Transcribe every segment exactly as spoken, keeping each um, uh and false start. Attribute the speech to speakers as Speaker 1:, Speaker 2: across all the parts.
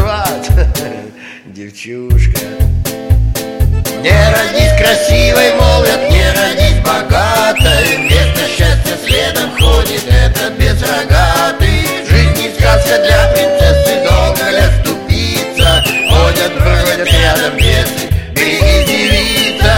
Speaker 1: вот, девчушка. Не родись красивой, молвят, не родись богатой. Вместо счастья следом ходит этот безрогатый. Жизнь не сказка для принцессы, долго ли ступиться. Ходят, бродят рядом дети, берегись, девица.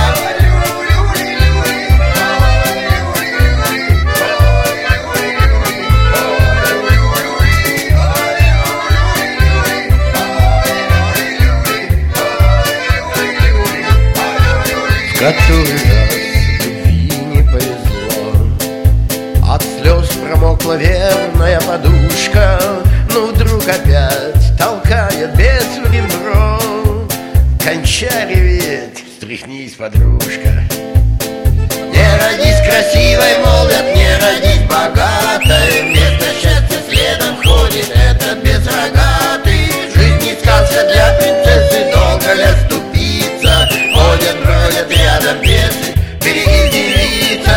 Speaker 1: Который раз любви не повезло, от слез промокла верная подушка, но вдруг опять толкает бес в ребро. Кончай реветь, встряхнись, подружка. Не родись красивой, молвят, не родись богатой. Вместо счастья следом ходит этот безрогатый. Жизнь не сказка для принцессы, долго ли ступиться. Ходят, бродят рядом дети, берегись, девица.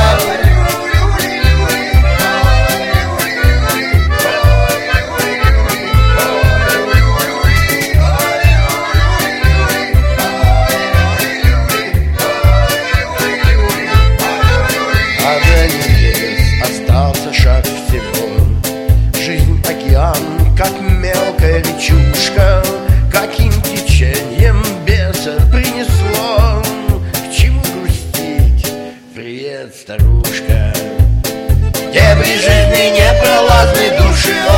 Speaker 1: А до небес остался шаг всего. Жизнь океан, как мелкая речушка, каким течением беса принесло. К чему грустить, привет, старушка? Дебри жизни непролазны, души